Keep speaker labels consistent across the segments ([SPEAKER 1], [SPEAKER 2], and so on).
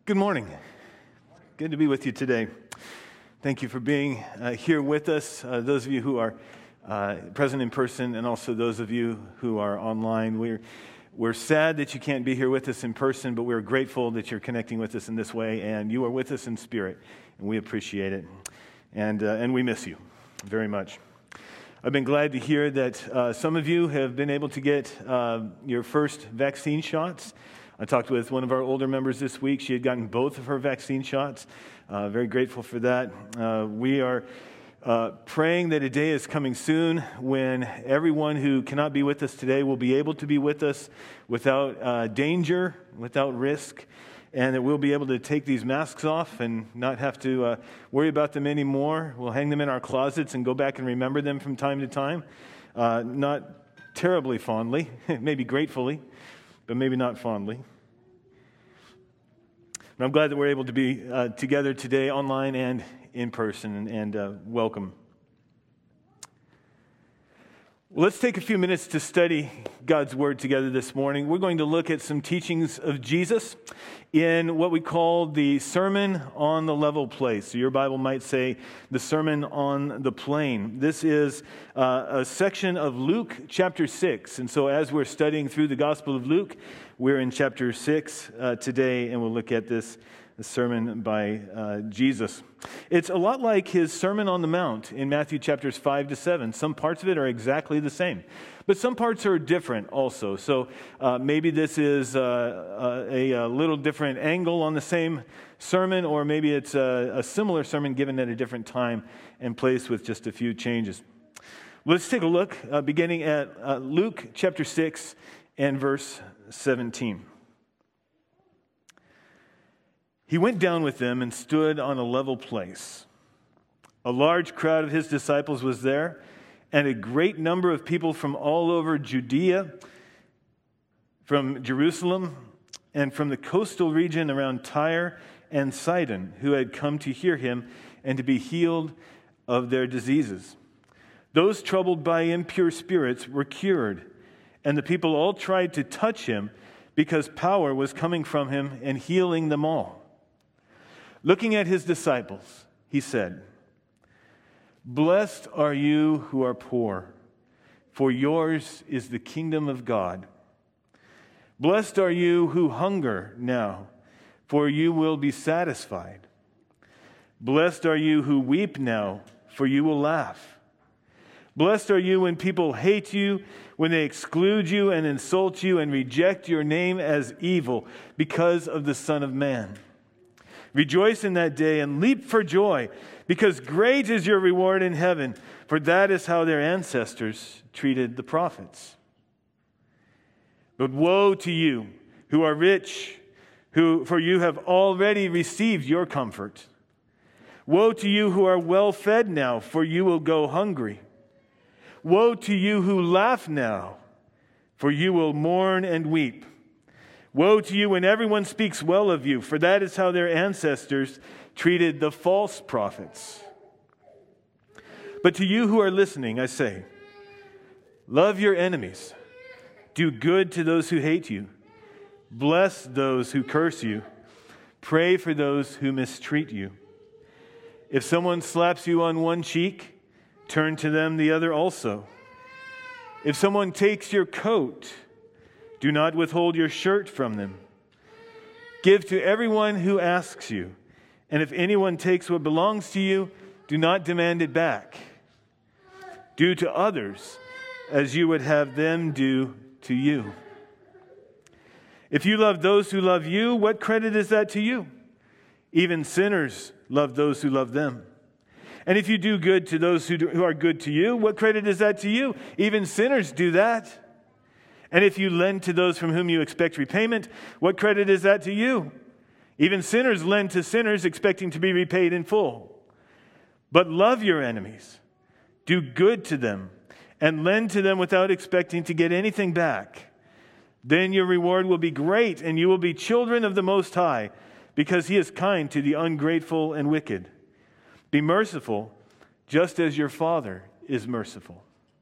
[SPEAKER 1] Good morning. Good to be with you today. Thank you for being here with us. Those of you who are present in person, and also those of you who are online. We're sad that you can't be here with us in person, but we're grateful that you're connecting with us in this way, and you are with us in spirit, and we appreciate it, and we miss you very much. I've been glad to hear that some of you have been able to get your first vaccine shots. I talked with one of our older members this week. She had gotten both of her vaccine shots. Very grateful for that. We are praying that a day is coming soon when everyone who cannot be with us today will be able to be with us without danger, without risk, and that we'll be able to take these masks off and not have to worry about them anymore. We'll hang them in our closets and go back and remember them from time to time. Not terribly fondly, maybe gratefully, but maybe not fondly. But I'm glad that we're able to be together today, online and in person, and welcome. Well, let's take a few minutes to study God's Word together this morning. We're going to look at some teachings of Jesus in what we call the Sermon on the Level Place. So your Bible might say the Sermon on the Plain. This is a section of Luke chapter 6. And so as we're studying through the Gospel of Luke, we're in chapter 6 today, and we'll look at this sermon by Jesus. It's a lot like his Sermon on the Mount in Matthew chapters 5 to 7. Some parts of it are exactly the same, but some parts are different also. So maybe this is a little different angle on the same sermon, or maybe it's a similar sermon given at a different time and place with just a few changes. Let's take a look beginning at Luke chapter 6 and verse 17. He went down with them and stood on a level place. A large crowd of his disciples was there, and a great number of people from all over Judea, from Jerusalem, and from the coastal region around Tyre and Sidon, who had come to hear him and to be healed of their diseases. Those troubled by impure spirits were cured, and the people all tried to touch him because power was coming from him and healing them all. Looking at his disciples, he said, "Blessed are you who are poor, for yours is the kingdom of God. Blessed are you who hunger now, for you will be satisfied. Blessed are you who weep now, for you will laugh. Blessed are you when people hate you, when they exclude you and insult you and reject your name as evil because of the Son of Man. Rejoice in that day and leap for joy, because great is your reward in heaven, for that is how their ancestors treated the prophets. But woe to you who are rich, for you have already received your comfort. Woe to you who are well fed now, for you will go hungry. Woe to you who laugh now, for you will mourn and weep. Woe to you when everyone speaks well of you, for that is how their ancestors treated the false prophets. But to you who are listening, I say, love your enemies. Do good to those who hate you. Bless those who curse you. Pray for those who mistreat you. If someone slaps you on one cheek, turn to them the other also. If someone takes your coat, do not withhold your shirt from them. Give to everyone who asks you, and if anyone takes what belongs to you, do not demand it back. Do to others as you would have them do to you. If you love those who love you, what credit is that to you? Even sinners love those who love them. And if you do good to those who are good to you, what credit is that to you? Even sinners do that. And if you lend to those from whom you expect repayment, what credit is that to you? Even sinners lend to sinners expecting to be repaid in full. But love your enemies, do good to them, and lend to them without expecting to get anything back. Then your reward will be great, and you will be children of the Most High, because He is kind to the ungrateful and wicked. Be merciful, just as your Father is merciful.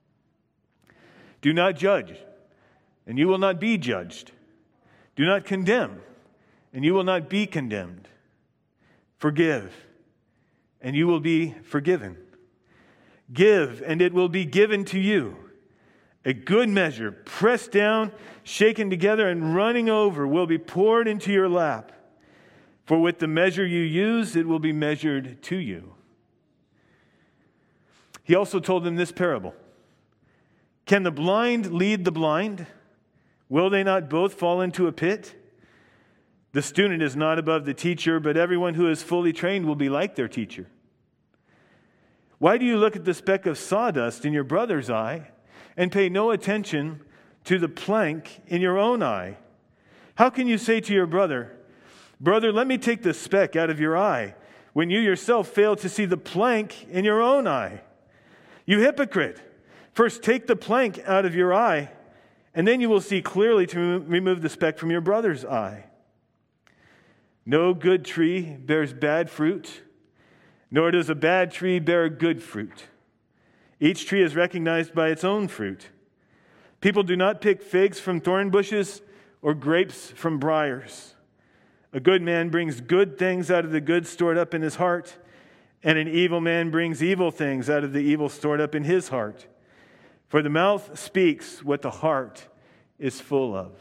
[SPEAKER 1] Do not judge, and you will not be judged. Do not condemn, and you will not be condemned. Forgive, and you will be forgiven. Give, and it will be given to you. A good measure, pressed down, shaken together, and running over, will be poured into your lap. For with the measure you use, it will be measured to you. He also told them this parable. Can the blind lead the blind? Will they not both fall into a pit? The student is not above the teacher, but everyone who is fully trained will be like their teacher. Why do you look at the speck of sawdust in your brother's eye and pay no attention to the plank in your own eye? How can you say to your brother, "Brother, let me take the speck out of your eye," when you yourself fail to see the plank in your own eye? You hypocrite! First take the plank out of your eye, and then you will see clearly to remove the speck from your brother's eye. No good tree bears bad fruit, nor does a bad tree bear good fruit. Each tree is recognized by its own fruit. People do not pick figs from thorn bushes or grapes from briars. A good man brings good things out of the good stored up in his heart, and an evil man brings evil things out of the evil stored up in his heart. For the mouth speaks what the heart is full of.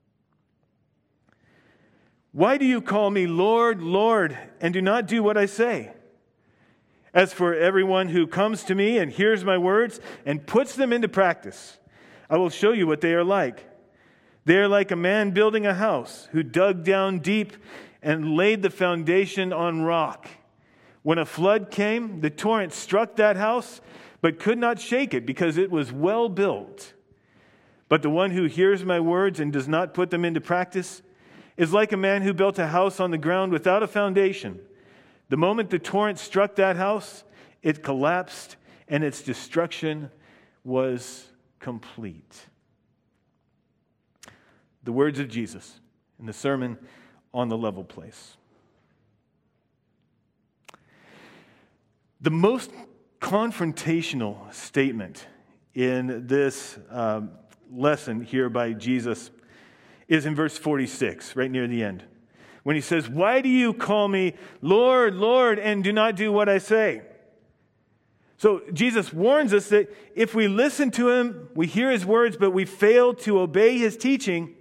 [SPEAKER 1] Why do you call me Lord, Lord, and do not do what I say? As for everyone who comes to me and hears my words and puts them into practice, I will show you what they are like. They are like a man building a house who dug down deep and laid the foundation on rock. When a flood came, the torrent struck that house, but could not shake it because it was well built. But the one who hears my words and does not put them into practice is like a man who built a house on the ground without a foundation. The moment the torrent struck that house, it collapsed, and its destruction was complete. The words of Jesus in the Sermon on the Level Place. The most confrontational statement in this lesson here by Jesus is in verse 46, right near the end, when he says, "Why do you call me Lord, Lord, and do not do what I say?" So Jesus warns us that if we listen to him, we hear his words, but we fail to obey his teaching,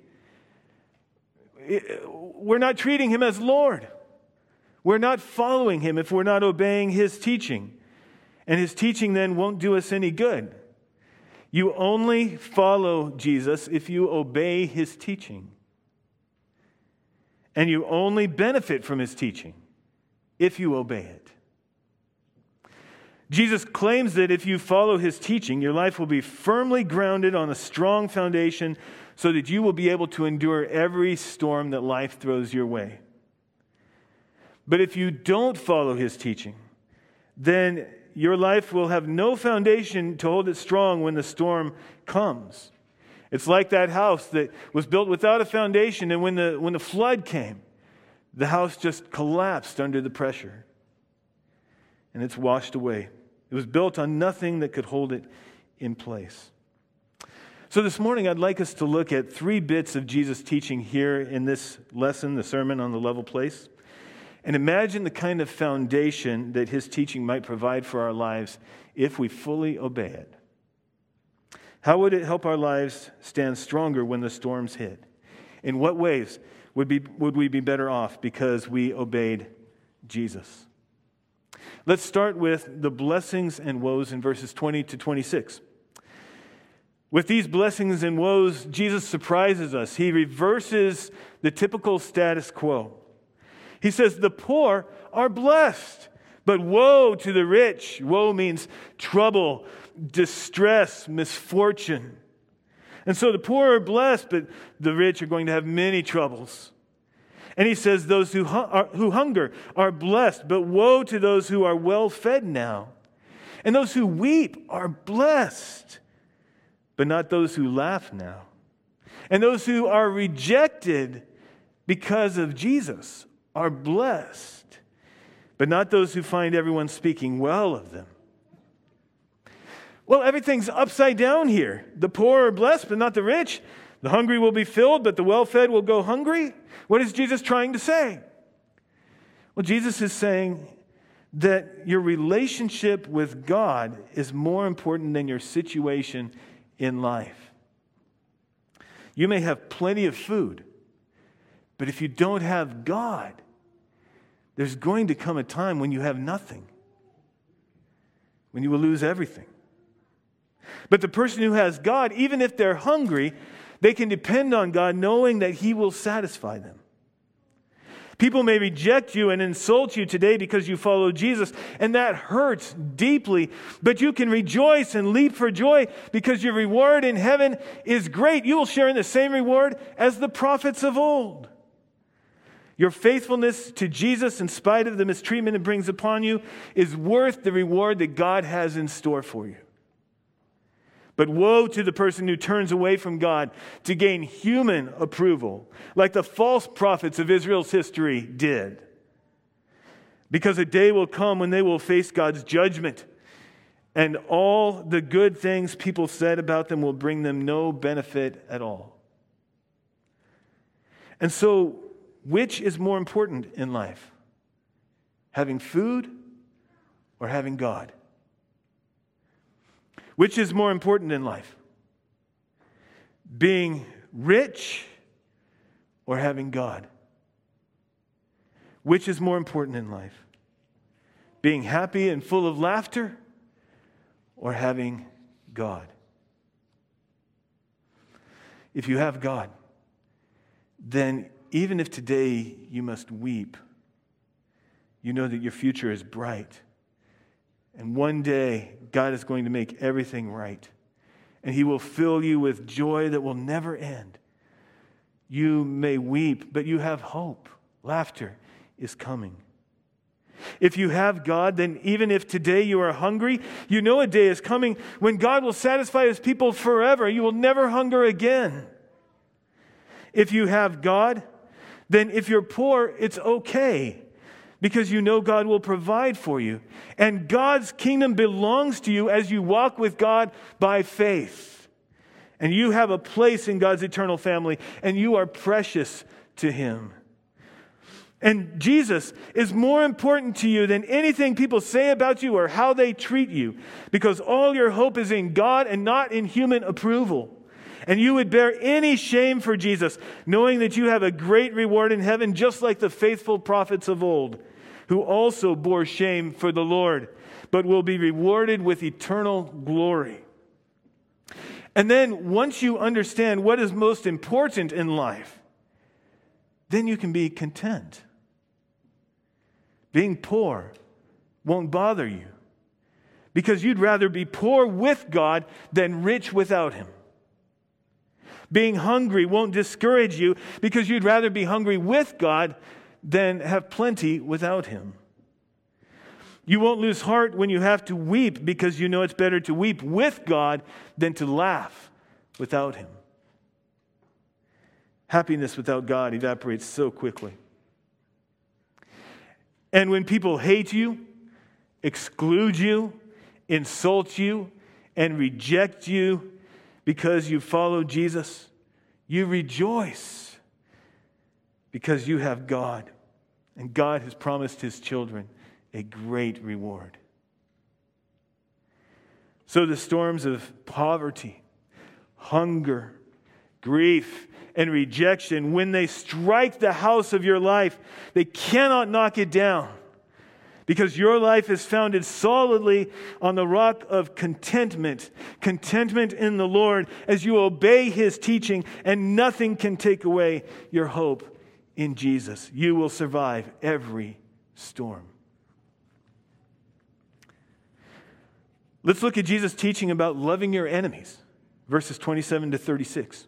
[SPEAKER 1] we're not treating him as Lord. We're not following him if we're not obeying his teaching. And his teaching then won't do us any good. You only follow Jesus if you obey his teaching. And you only benefit from his teaching if you obey it. Jesus claims that if you follow his teaching, your life will be firmly grounded on a strong foundation so that you will be able to endure every storm that life throws your way. But if you don't follow his teaching, then your life will have no foundation to hold it strong when the storm comes. It's like that house that was built without a foundation, and when the flood came, the house just collapsed under the pressure, and it's washed away. It was built on nothing that could hold it in place. So this morning, I'd like us to look at 3 bits of Jesus' teaching here in this lesson, the Sermon on the Level Place, and imagine the kind of foundation that his teaching might provide for our lives if we fully obey it. How would it help our lives stand stronger when the storms hit? In what ways would we be better off because we obeyed Jesus? Let's start with the blessings and woes in verses 20 to 26. With these blessings and woes, Jesus surprises us. He reverses the typical status quo. He says, the poor are blessed, but woe to the rich. Woe means trouble, distress, misfortune. And so the poor are blessed, but the rich are going to have many troubles. And he says those who hunger are blessed, but woe to those who are well fed now. And those who weep are blessed, but not those who laugh now. And those who are rejected because of Jesus are blessed, but not those who find everyone speaking well of them. Well, everything's upside down here. The poor are blessed, but not the rich. The hungry will be filled, but the well-fed will go hungry. What is Jesus trying to say? Well, Jesus is saying that your relationship with God is more important than your situation in life. You may have plenty of food, but if you don't have God, there's going to come a time when you have nothing, when you will lose everything. But the person who has God, even if they're hungry, they can depend on God knowing that He will satisfy them. People may reject you and insult you today because you follow Jesus, and that hurts deeply. But you can rejoice and leap for joy because your reward in heaven is great. You will share in the same reward as the prophets of old. Your faithfulness to Jesus, in spite of the mistreatment it brings upon you, is worth the reward that God has in store for you. But woe to the person who turns away from God to gain human approval, like the false prophets of Israel's history did. Because a day will come when they will face God's judgment, and all the good things people said about them will bring them no benefit at all. And so, which is more important in life? Having food or having God? Which is more important in life? Being rich or having God? Which is more important in life? Being happy and full of laughter or having God? If you have God, then even if today you must weep, you know that your future is bright. And one day, God is going to make everything right. And He will fill you with joy that will never end. You may weep, but you have hope. Laughter is coming. If you have God, then even if today you are hungry, you know a day is coming when God will satisfy His people forever. You will never hunger again. If you have God, then if you're poor, it's okay. Because you know God will provide for you. And God's kingdom belongs to you as you walk with God by faith. And you have a place in God's eternal family, and you are precious to Him. And Jesus is more important to you than anything people say about you or how they treat you, because all your hope is in God and not in human approval. And you would bear any shame for Jesus, knowing that you have a great reward in heaven, just like the faithful prophets of old, who also bore shame for the Lord, but will be rewarded with eternal glory. And then, once you understand what is most important in life, then you can be content. Being poor won't bother you, because you'd rather be poor with God than rich without Him. Being hungry won't discourage you, because you'd rather be hungry with God than have plenty without Him. You won't lose heart when you have to weep, because you know it's better to weep with God than to laugh without Him. Happiness without God evaporates so quickly. And when people hate you, exclude you, insult you, and reject you because you follow Jesus, you rejoice. Because you have God, and God has promised His children a great reward. So the storms of poverty, hunger, grief, and rejection, when they strike the house of your life, they cannot knock it down, because your life is founded solidly on the rock of contentment in the Lord, as you obey His teaching, and nothing can take away your hope in Jesus. You will survive every storm. Let's look at Jesus' teaching about loving your enemies, verses 27 to 36.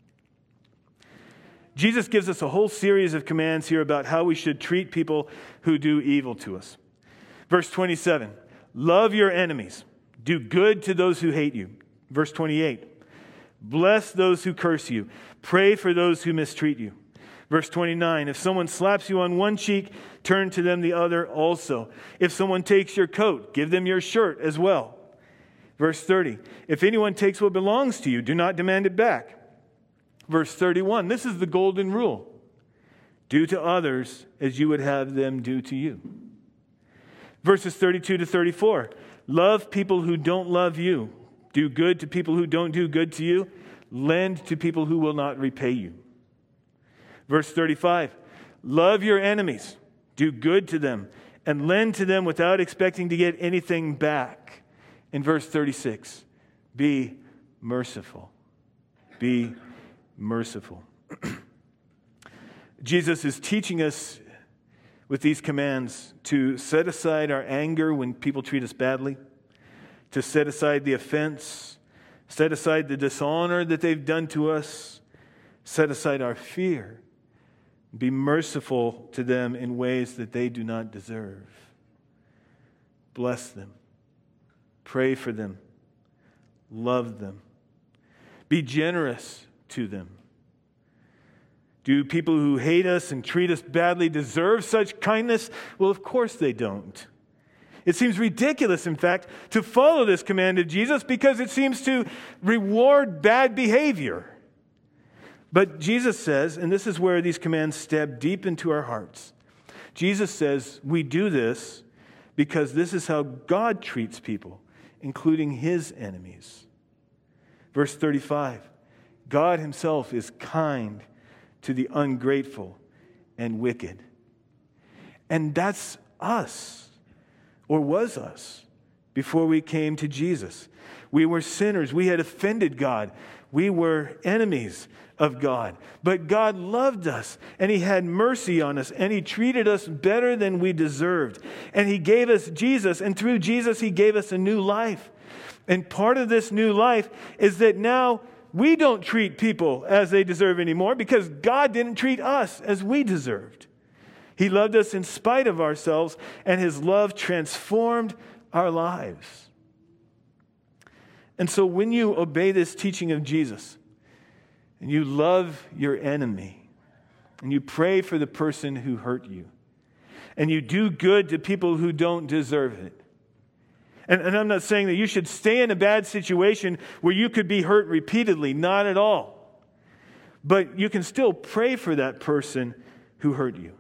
[SPEAKER 1] Jesus gives us a whole series of commands here about how we should treat people who do evil to us. Verse 27, love your enemies. Do good to those who hate you. Verse 28, bless those who curse you. Pray for those who mistreat you. Verse 29, if someone slaps you on one cheek, turn to them the other also. If someone takes your coat, give them your shirt as well. Verse 30, if anyone takes what belongs to you, do not demand it back. Verse 31, this is the golden rule. Do to others as you would have them do to you. Verses 32 to 34, love people who don't love you. Do good to people who don't do good to you. Lend to people who will not repay you. Verse 35, love your enemies. Do good to them and lend to them without expecting to get anything back. In verse 36, be merciful. Be merciful. Jesus is teaching us with these commands to set aside our anger when people treat us badly, to set aside the offense, set aside the dishonor that they've done to us, set aside our fear, be merciful to them in ways that they do not deserve. Bless them. Pray for them. Love them. Be generous to them. Do people who hate us and treat us badly deserve such kindness? Well, of course they don't. It seems ridiculous, in fact, to follow this command of Jesus because it seems to reward bad behavior. But Jesus says, and this is where these commands stab deep into our hearts, Jesus says we do this because this is how God treats people, including his enemies. Verse 35, God himself is kind to the ungrateful and wicked. And that's us, or was us, before we came to Jesus. We were sinners. We had offended God. We were enemies of God. But God loved us, and he had mercy on us, and he treated us better than we deserved. And he gave us Jesus, and through Jesus he gave us a new life. And part of this new life is that now we don't treat people as they deserve anymore because God didn't treat us as we deserved. He loved us in spite of ourselves, and his love transformed our lives. And so when you obey this teaching of Jesus, and you love your enemy, and you pray for the person who hurt you, and you do good to people who don't deserve it, and I'm not saying that you should stay in a bad situation where you could be hurt repeatedly. Not at all. But you can still pray for that person who hurt you.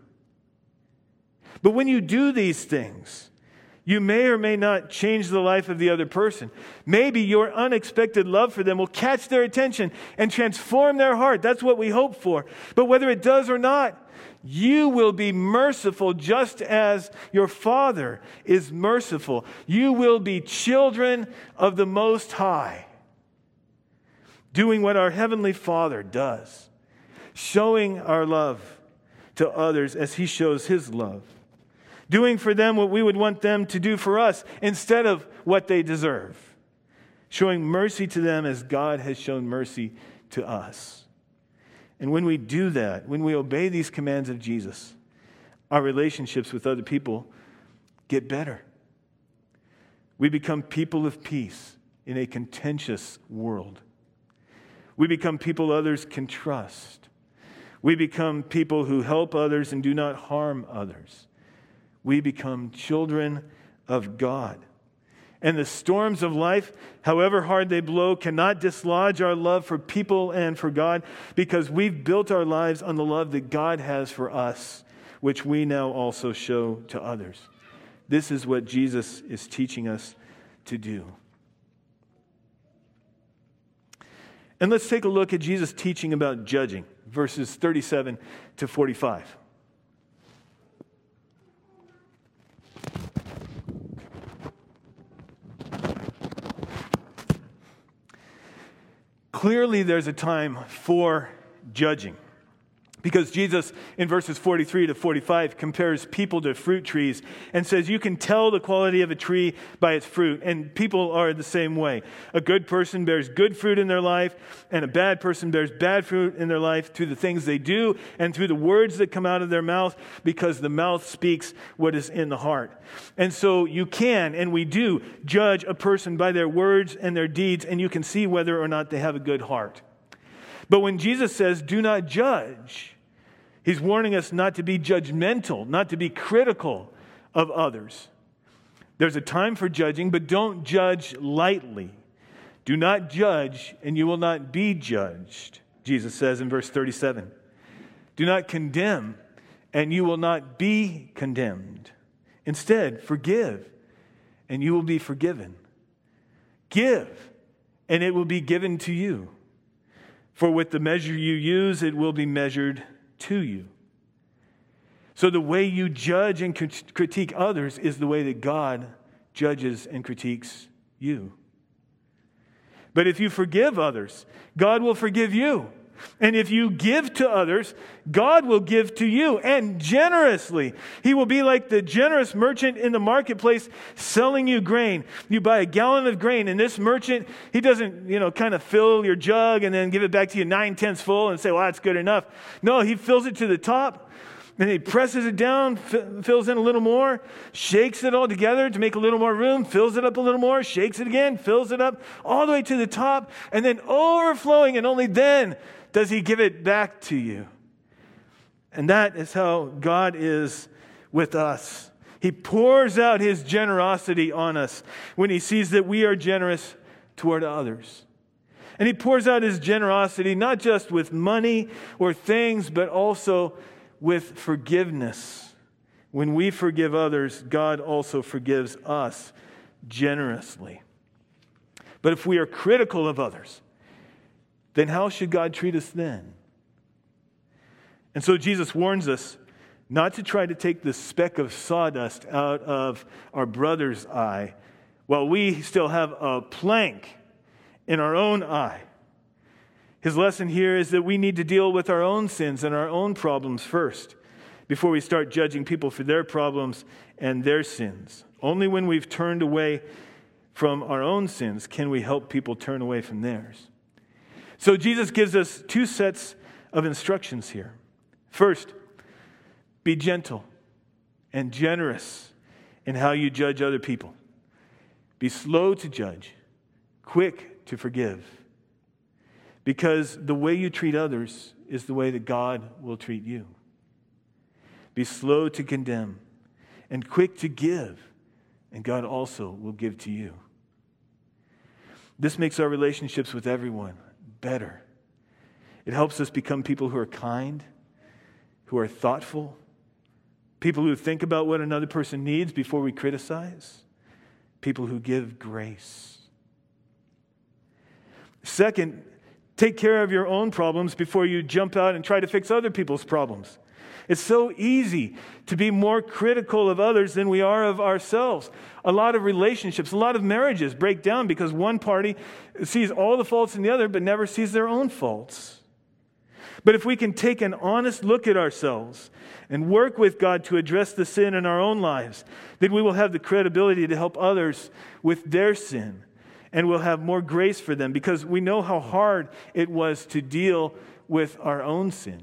[SPEAKER 1] But when you do these things, you may or may not change the life of the other person. Maybe your unexpected love for them will catch their attention and transform their heart. That's what we hope for. But whether it does or not, you will be merciful just as your Father is merciful. You will be children of the Most High, doing what our Heavenly Father does, showing our love to others as he shows his love, doing for them what we would want them to do for us instead of what they deserve, showing mercy to them as God has shown mercy to us. And when we do that, when we obey these commands of Jesus, our relationships with other people get better. We become people of peace in a contentious world. We become people others can trust. We become people who help others and do not harm others. We become children of God. And the storms of life, however hard they blow, cannot dislodge our love for people and for God because we've built our lives on the love that God has for us, which we now also show to others. This is what Jesus is teaching us to do. And let's take a look at Jesus' teaching about judging, verses 37 to 45. Clearly, there's a time for judging. Because Jesus, in verses 43 to 45, compares people to fruit trees and says you can tell the quality of a tree by its fruit. And people are the same way. A good person bears good fruit in their life, and a bad person bears bad fruit in their life through the things they do and through the words that come out of their mouth, because the mouth speaks what is in the heart. And so you can, and we do, judge a person by their words and their deeds, and you can see whether or not they have a good heart. But when Jesus says, do not judge, he's warning us not to be judgmental, not to be critical of others. There's a time for judging, but don't judge lightly. Do not judge, and you will not be judged, Jesus says in verse 37. Do not condemn, and you will not be condemned. Instead, forgive, and you will be forgiven. Give, and it will be given to you. For with the measure you use, it will be measured to you. So the way you judge and critique others is the way that God judges and critiques you. But if you forgive others, God will forgive you. And if you give to others, God will give to you, and generously. He will be like the generous merchant in the marketplace selling you grain. You buy a gallon of grain, and this merchant, he doesn't, kind of fill your jug and then give it back to you 9/10 full and say, well, that's good enough. No, he fills it to the top. And he presses it down, fills in a little more, shakes it all together to make a little more room, fills it up a little more, shakes it again, fills it up all the way to the top, and then overflowing, and only then does he give it back to you. And that is how God is with us. He pours out his generosity on us when he sees that we are generous toward others. And he pours out his generosity not just with money or things, but also with forgiveness. When we forgive others, God also forgives us generously. But if we are critical of others, then how should God treat us then? And so Jesus warns us not to try to take the speck of sawdust out of our brother's eye while we still have a plank in our own eye. His lesson here is that we need to deal with our own sins and our own problems first before we start judging people for their problems and their sins. Only when we've turned away from our own sins can we help people turn away from theirs. So Jesus gives us two sets of instructions here. First, be gentle and generous in how you judge other people. Be slow to judge, quick to forgive. Because the way you treat others is the way that God will treat you. Be slow to condemn and quick to give, and God also will give to you. This makes our relationships with everyone better. It helps us become people who are kind, who are thoughtful, people who think about what another person needs before we criticize, people who give grace. Second, take care of your own problems before you jump out and try to fix other people's problems. It's so easy to be more critical of others than we are of ourselves. A lot of relationships, a lot of marriages break down because one party sees all the faults in the other but never sees their own faults. But if we can take an honest look at ourselves and work with God to address the sin in our own lives, then we will have the credibility to help others with their sin. And we'll have more grace for them because we know how hard it was to deal with our own sin.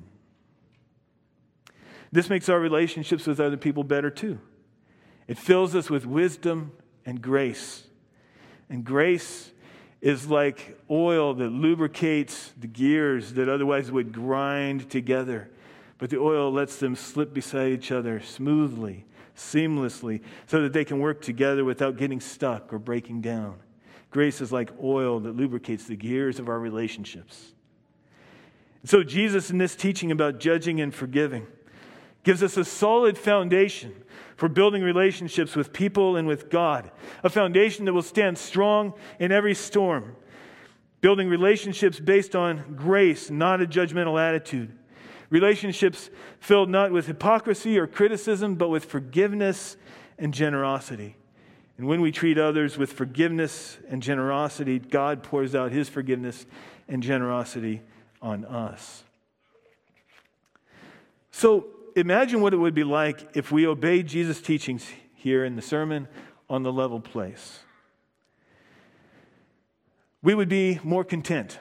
[SPEAKER 1] This makes our relationships with other people better too. It fills us with wisdom and grace. And grace is like oil that lubricates the gears that otherwise would grind together. But the oil lets them slip beside each other smoothly, seamlessly, so that they can work together without getting stuck or breaking down. Grace is like oil that lubricates the gears of our relationships. And so Jesus, in this teaching about judging and forgiving, gives us a solid foundation for building relationships with people and with God. A foundation that will stand strong in every storm. Building relationships based on grace, not a judgmental attitude. Relationships filled not with hypocrisy or criticism, but with forgiveness and generosity. And when we treat others with forgiveness and generosity, God pours out his forgiveness and generosity on us. So imagine what it would be like if we obeyed Jesus' teachings here in the Sermon on the Level Place. We would be more content.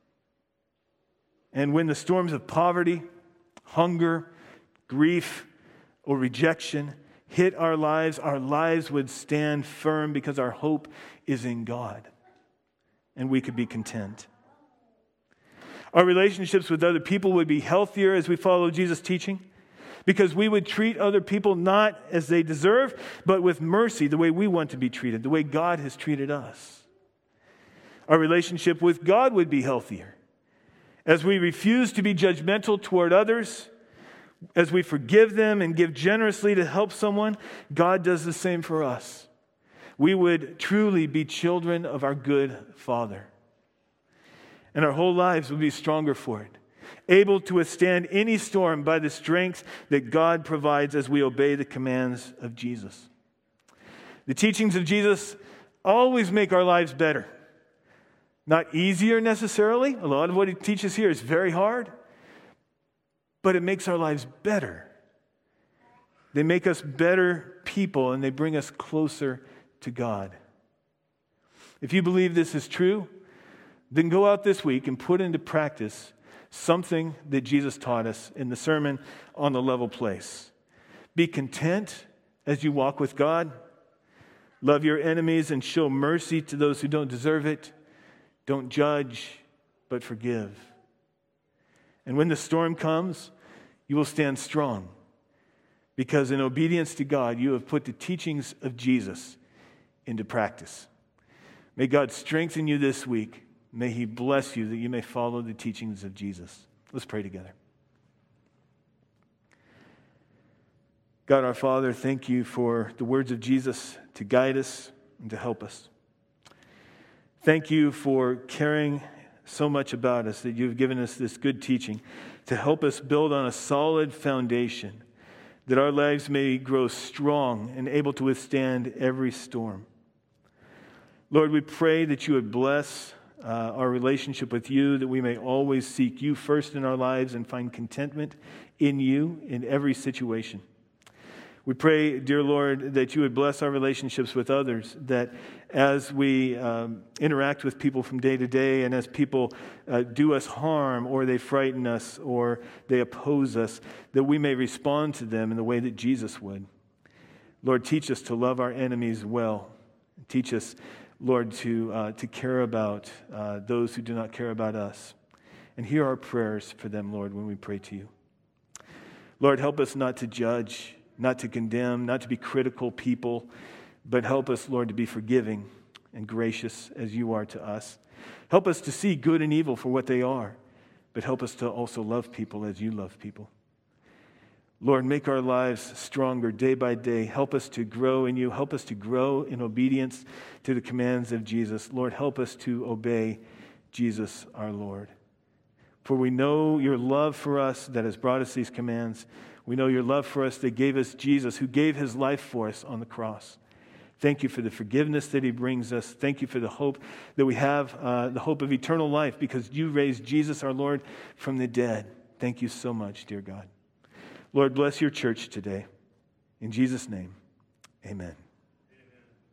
[SPEAKER 1] And when the storms of poverty, hunger, grief, or rejection hit our lives would stand firm because our hope is in God. And we could be content. Our relationships with other people would be healthier as we follow Jesus' teaching because we would treat other people not as they deserve, but with mercy, the way we want to be treated, the way God has treated us. Our relationship with God would be healthier As we refuse to be judgmental toward others, as we forgive them and give generously to help someone, God does the same for us. We would truly be children of our good Father. And our whole lives would be stronger for it, able to withstand any storm by the strength that God provides as we obey the commands of Jesus. The teachings of Jesus always make our lives better. Not easier necessarily. A lot of what he teaches here is very hard. But it makes our lives better. They make us better people, and they bring us closer to God. If you believe this is true, then go out this week and put into practice something that Jesus taught us in the Sermon on the Level Place. Be content as you walk with God. Love your enemies and show mercy to those who don't deserve it. Don't judge, but forgive. And when the storm comes, you will stand strong, because in obedience to God, you have put the teachings of Jesus into practice. May God strengthen you this week. May he bless you that you may follow the teachings of Jesus. Let's pray together. God our Father, thank you for the words of Jesus to guide us and to help us. Thank you for caring so much about us, that you've given us this good teaching to help us build on a solid foundation, that our lives may grow strong and able to withstand every storm. Lord, we pray that you would bless our relationship with you, that we may always seek you first in our lives and find contentment in you in every situation. We pray, dear Lord, that you would bless our relationships with others, that as we interact with people from day to day, and as people do us harm, or they frighten us, or they oppose us, that we may respond to them in the way that Jesus would. Lord, teach us to love our enemies well. Teach us, Lord, to care about those who do not care about us. And hear our prayers for them, Lord, when we pray to you. Lord, help us not to judge, not to condemn, not to be critical people, but help us, Lord, to be forgiving and gracious as you are to us. Help us to see good and evil for what they are, but help us to also love people as you love people. Lord, make our lives stronger day by day. Help us to grow in you. Help us to grow in obedience to the commands of Jesus. Lord, help us to obey Jesus our Lord. For we know your love for us that has brought us these commands. We know your love for us that gave us Jesus, who gave his life for us on the cross. Thank you for the forgiveness that he brings us. Thank you for the hope that we have, the hope of eternal life, because you raised Jesus our Lord from the dead. Thank you so much, dear God. Lord, bless your church today. In Jesus' name, amen.